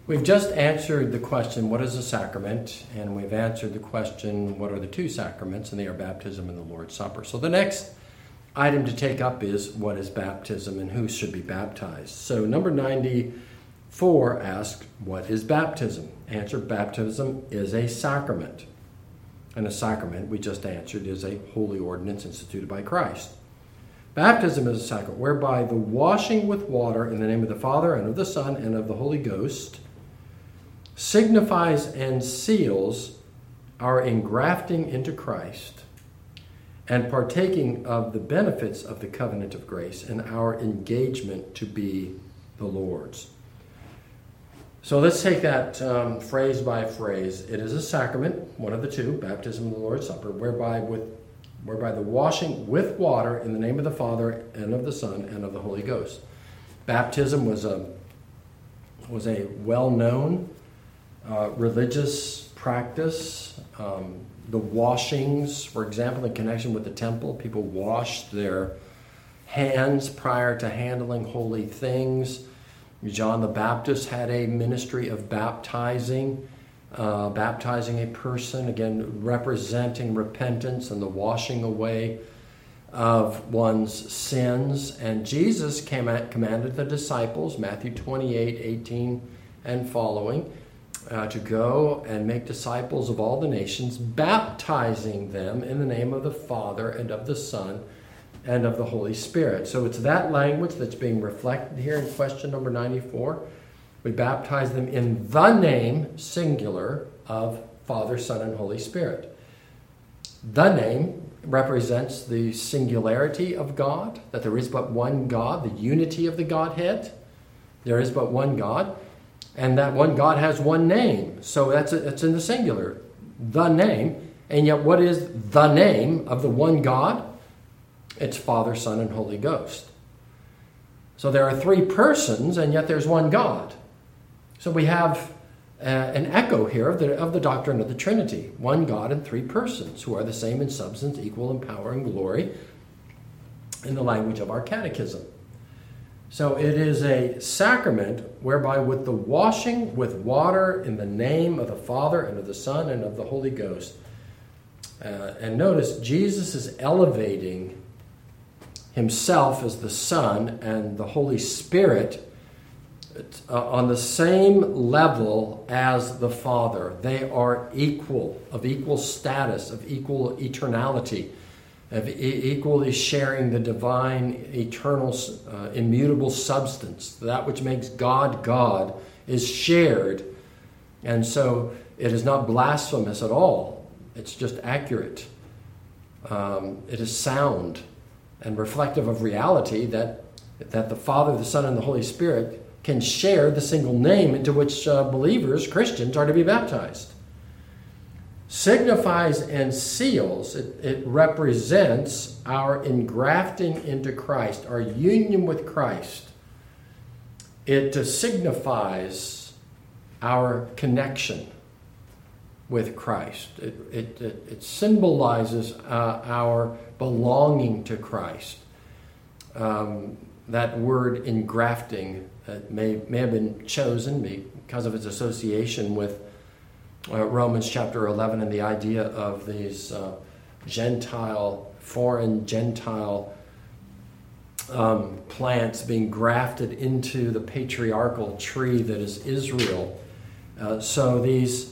We've just answered the question, what is a sacrament? And we've answered the question, what are the two sacraments? And they are baptism and the Lord's Supper. So the next item to take up is, what is baptism and who should be baptized? So number 94 asks, what is baptism? Answer, baptism is a sacrament. And a sacrament, we just answered, is a holy ordinance instituted by Christ. Baptism is a sacrament whereby the washing with water in the name of the Father and of the Son and of the Holy Ghost signifies and seals our engrafting into Christ and partaking of the benefits of the covenant of grace and our engagement to be the Lord's. So let's take that phrase by phrase. It is a sacrament, one of the two, baptism and the Lord's Supper, whereby the washing with water in the name of the Father and of the Son and of the Holy Ghost. Baptism was a well-known religious practice. The washings, for example, in connection with the temple, people washed their hands prior to handling holy things. John the Baptist had a ministry of baptizing a person, again, representing repentance and the washing away of one's sins. And Jesus commanded the disciples, Matthew 28:18 and following, to go and make disciples of all the nations, baptizing them in the name of the Father and of the Son and of the Holy Spirit. So it's that language that's being reflected here in question number 94. We baptize them in the name, singular, of Father, Son, and Holy Spirit. The name represents the singularity of God, that there is but one God, the unity of the Godhead. There is but one God, and that one God has one name. So that's in the singular, the name. And yet what is the name of the one God? It's Father, Son, and Holy Ghost. So there are three persons, and yet there's one God. So we have an echo here of the doctrine of the Trinity. One God and three persons who are the same in substance, equal in power and glory, in the language of our catechism. So it is a sacrament whereby with the washing with water in the name of the Father and of the Son and of the Holy Ghost. And notice, Jesus is elevating himself as the Son and the Holy Spirit on the same level as the Father. They are equal, of equal status, of equal eternality, of equally sharing the divine, eternal, immutable substance. That which makes God God is shared. And so it is not blasphemous at all. It's just accurate. It is sound and reflective of reality that the Father, the Son, and the Holy Spirit can share the single name into which believers, Christians, are to be baptized. Signifies and seals, it represents our engrafting into Christ, our union with Christ. It signifies our connection with Christ. It symbolizes our belonging to Christ. That word engrafting may have been chosen because of its association with Romans chapter 11 and the idea of these foreign Gentile plants being grafted into the patriarchal tree that is Israel. So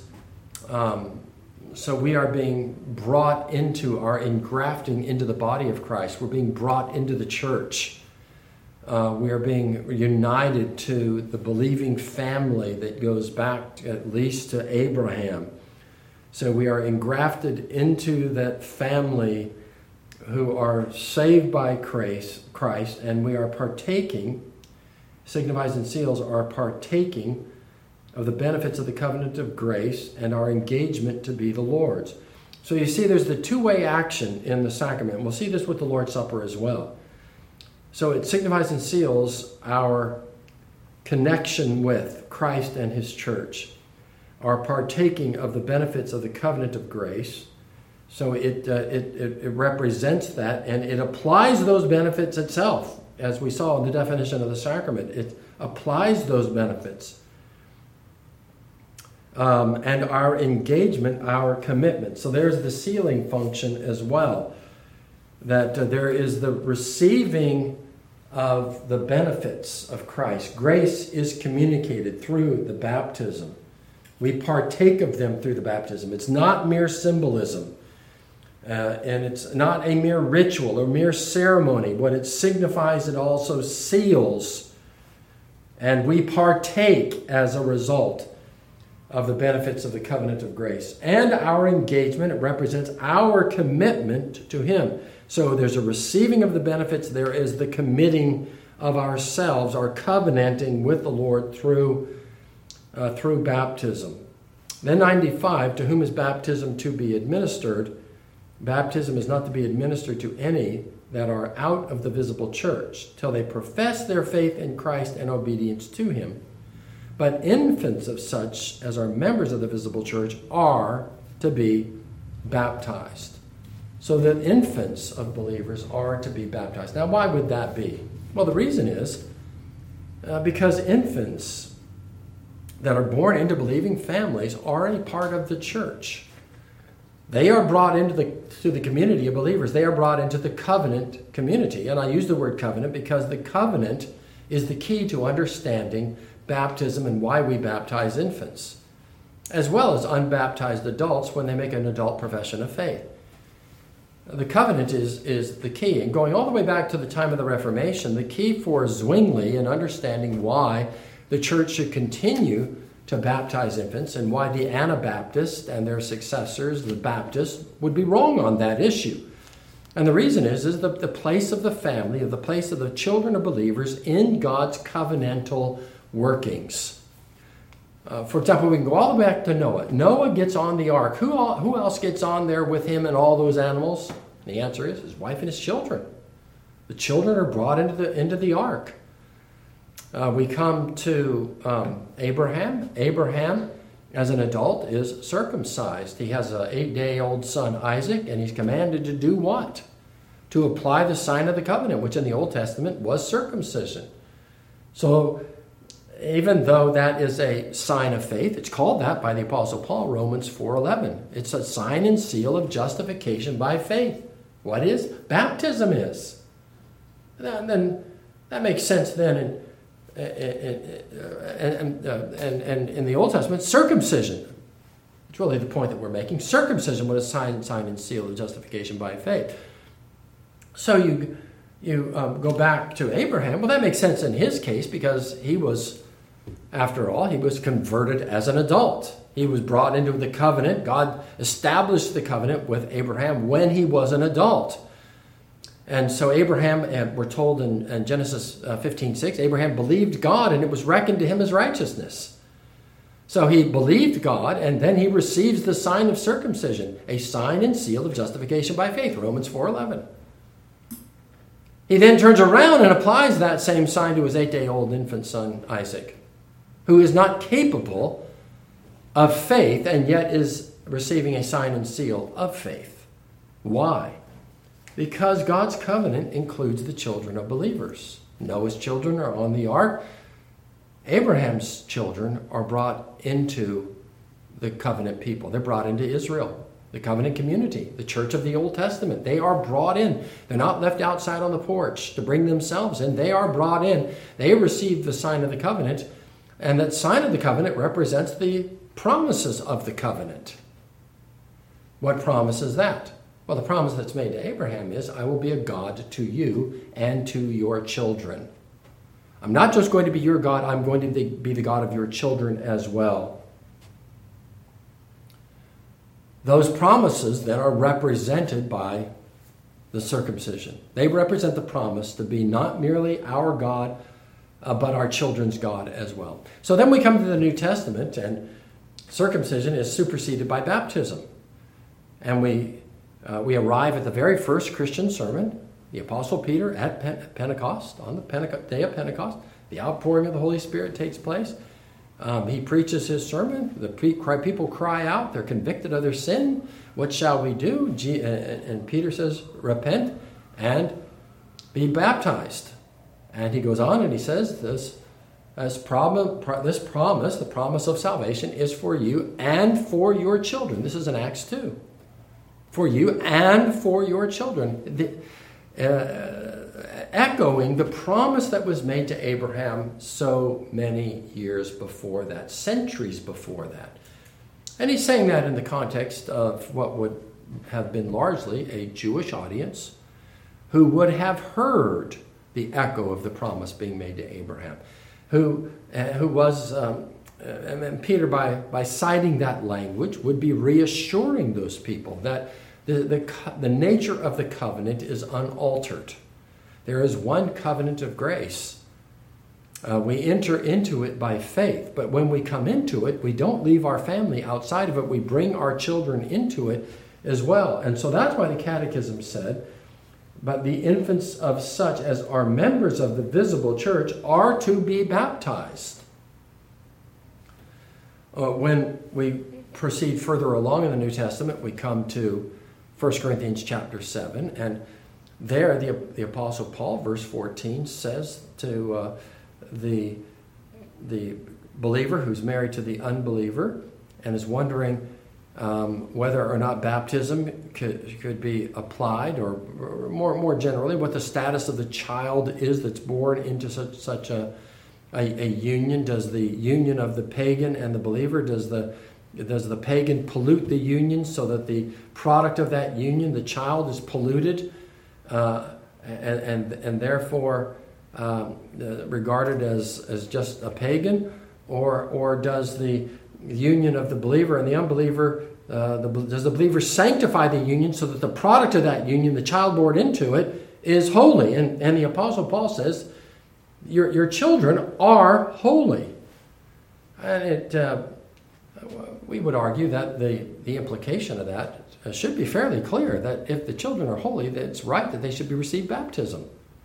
we are being brought into our engrafting into the body of Christ. We're being brought into the church. We are being united to the believing family that goes back at least to Abraham. So we are engrafted into that family who are saved by Christ, and we are partaking, signifies and seals, are partaking of the benefits of the covenant of grace and our engagement to be the Lord's. So you see there's the two-way action in the sacrament. We'll see this with the Lord's Supper as well. So it signifies and seals our connection with Christ and his church, our partaking of the benefits of the covenant of grace. So it represents that, and it applies those benefits itself, as we saw in the definition of the sacrament. It applies those benefits. and our engagement, our commitment. So there's the sealing function as well, that there is the receiving of the benefits of Christ. Grace is communicated through the baptism. We partake of them through the baptism. It's not mere symbolism, and it's not a mere ritual or mere ceremony. What it signifies, it also seals, and we partake as a result of the benefits of the covenant of grace. And our engagement, it represents our commitment to Him. So there's a receiving of the benefits, there is the committing of ourselves, our covenanting with the Lord through baptism. Then 95, to whom is baptism to be administered? Baptism is not to be administered to any that are out of the visible church, till they profess their faith in Christ and obedience to Him. But infants of such as are members of the visible church are to be baptized. So that infants of believers are to be baptized. Now, why would that be? Well, the reason is because infants that are born into believing families are a part of the church. They are brought into the community of believers. They are brought into the covenant community. And I use the word covenant because the covenant is the key to understanding baptism and why we baptize infants, as well as unbaptized adults when they make an adult profession of faith. The covenant is the key. And going all the way back to the time of the Reformation, the key for Zwingli in understanding why the church should continue to baptize infants and why the Anabaptists and their successors, the Baptists, would be wrong on that issue. And the reason is the place of the family, the place of the children of believers in God's covenantal workings. For example, we can go all the way back to Noah. Noah gets on the ark. Who else gets on there with him and all those animals? The answer is his wife and his children. The children are brought into the ark. We come to Abraham. Abraham, as an adult, is circumcised. He has an 8-day-old son, Isaac, and he's commanded to do what? To apply the sign of the covenant, which in the Old Testament was circumcision. So even though that is a sign of faith, it's called that by the Apostle Paul, Romans 4:11. It's a sign and seal of justification by faith. What is? Baptism is. And then that makes sense then and in the Old Testament, circumcision. It's really the point that we're making. Circumcision was a sign and seal of justification by faith. So you go back to Abraham. Well, that makes sense in his case because he was, after all, he was converted as an adult. He was brought into the covenant. God established the covenant with Abraham when he was an adult. And so Abraham, we're told in Genesis 15:6, Abraham believed God and it was reckoned to him as righteousness. So he believed God and then he receives the sign of circumcision, a sign and seal of justification by faith, Romans 4:11. He then turns around and applies that same sign to his 8-day-old infant son, Isaac, who is not capable of faith and yet is receiving a sign and seal of faith. Why? Because God's covenant includes the children of believers. Noah's children are on the ark. Abraham's children are brought into the covenant people. They're brought into Israel, the covenant community, the church of the Old Testament. They are brought in. They're not left outside on the porch to bring themselves in. They are brought in. They receive the sign of the covenant, and that sign of the covenant represents the promises of the covenant. What promise is that? Well, the promise that's made to Abraham is, I will be a God to you and to your children. I'm not just going to be your God, I'm going to be the God of your children as well. Those promises then are represented by the circumcision. They represent the promise to be not merely our God, but our children's God as well. So then we come to the New Testament, and circumcision is superseded by baptism. And we arrive at the very first Christian sermon, the Apostle Peter at Pentecost, on the day of Pentecost. The outpouring of the Holy Spirit takes place. He preaches his sermon. The people cry out. They're convicted of their sin. What shall we do? And Peter says, repent and be baptized. And he goes on and he says this, This promise, the promise of salvation, is for you and for your children. This is in Acts 2. For you and for your children. Echoing the promise that was made to Abraham so many years before that, centuries before that. And he's saying that in the context of what would have been largely a Jewish audience who would have heard the echo of the promise being made to Abraham. Who was, and Peter, by citing that language, would be reassuring those people that the nature of the covenant is unaltered. There is one covenant of grace. We enter into it by faith, but when we come into it, we don't leave our family outside of it. We bring our children into it as well. And so that's why the Catechism said, but the infants of such as are members of the visible church are to be baptized. When we proceed further along in the New Testament, we come to 1 Corinthians chapter 7, and there the Apostle Paul, verse 14, says to the believer who's married to the unbeliever and is wondering whether or not baptism could be applied, or more generally, what the status of the child is that's born into such a union. Does the union of the pagan and the believer, does the pagan pollute the union so that the product of that union, the child, is polluted and therefore regarded as just a pagan, or does the union of the believer and the unbeliever, does the believer sanctify the union so that the product of that union, the child born into it, is holy? And the Apostle Paul says, your children are holy. And we would argue that the implication of that should be fairly clear, that if the children are holy, that it's right that they should receive baptism.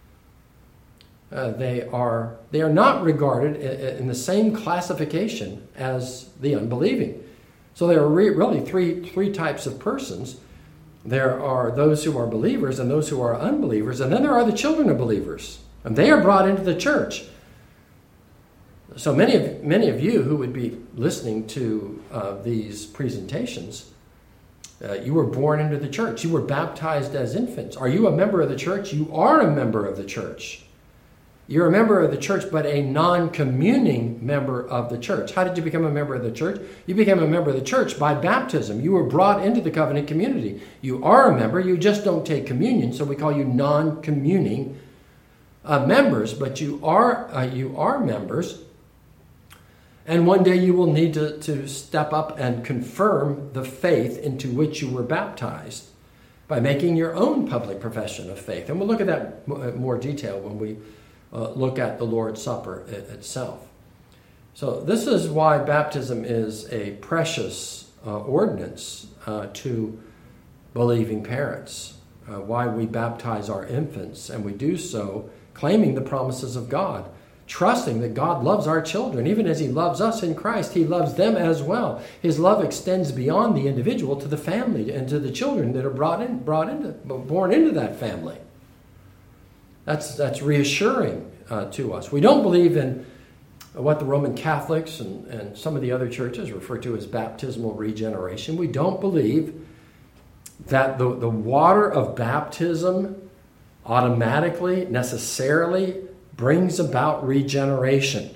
They are not regarded in the same classification as the unbelieving. So there are really three types of persons. There are those who are believers and those who are unbelievers, and then there are the children of believers, and they are brought into the church. So many of you who would be listening to these presentations, you were born into the church. You were baptized as infants. Are you a member of the church? You are a member of the church. You're a member of the church, but a non-communing member of the church. How did you become a member of the church? You became a member of the church by baptism. You were brought into the covenant community. You are a member. You just don't take communion, so we call you non-communing members. But you are members, and one day you will need to step up and confirm the faith into which you were baptized by making your own public profession of faith. And we'll look at that in more detail when we look at the Lord's Supper itself. So this is why baptism is a precious ordinance to believing parents, why we baptize our infants, and we do so claiming the promises of God, trusting that God loves our children. Even as he loves us in Christ, he loves them as well. His love extends beyond the individual to the family and to the children that are born into that family. That's reassuring to us. We don't believe in what the Roman Catholics and some of the other churches refer to as baptismal regeneration. We don't believe that the water of baptism automatically, necessarily brings about regeneration.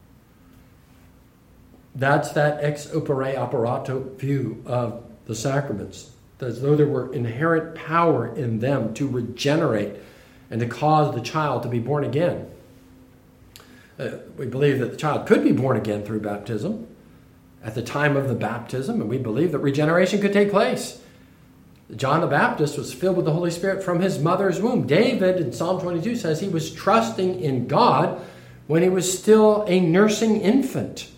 That's that ex opere operato view of the sacraments, as though there were inherent power in them to regenerate and to cause the child to be born again. We believe that the child could be born again through baptism at the time of the baptism, and we believe that regeneration could take place. John the Baptist was filled with the Holy Spirit from his mother's womb. David in Psalm 22 says he was trusting in God when he was still a nursing infant.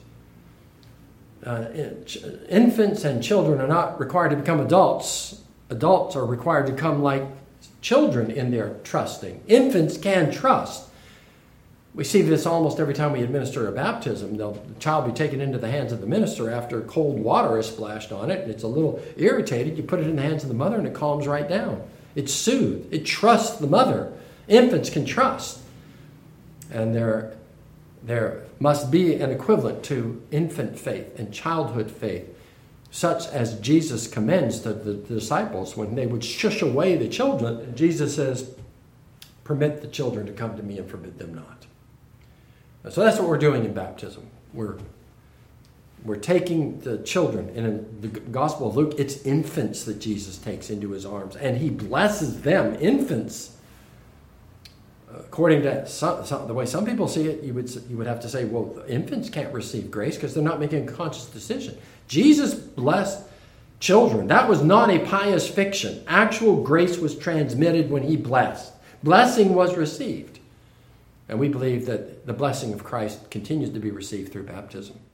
Infants and children are not required to become adults. Adults are required to come like children in their trusting. Infants can trust. We see this almost every time we administer a baptism. The child will be taken into the hands of the minister after cold water is splashed on it, and it's a little irritated. You put it in the hands of the mother, and it calms right down. It's soothed. It trusts the mother. Infants can trust. And there must be an equivalent to infant faith and childhood faith, such as Jesus commends to the disciples when they would shush away the children. And Jesus says, permit the children to come to me and forbid them not. So that's what we're doing in baptism. We're taking the children, and in the Gospel of Luke, it's infants that Jesus takes into his arms, and he blesses them, infants. According to the way some people see it, you would have to say, well, infants can't receive grace because they're not making a conscious decision. Jesus blessed children. That was not a pious fiction. Actual grace was transmitted when he blessed. Blessing was received. And we believe that the blessing of Christ continues to be received through baptism.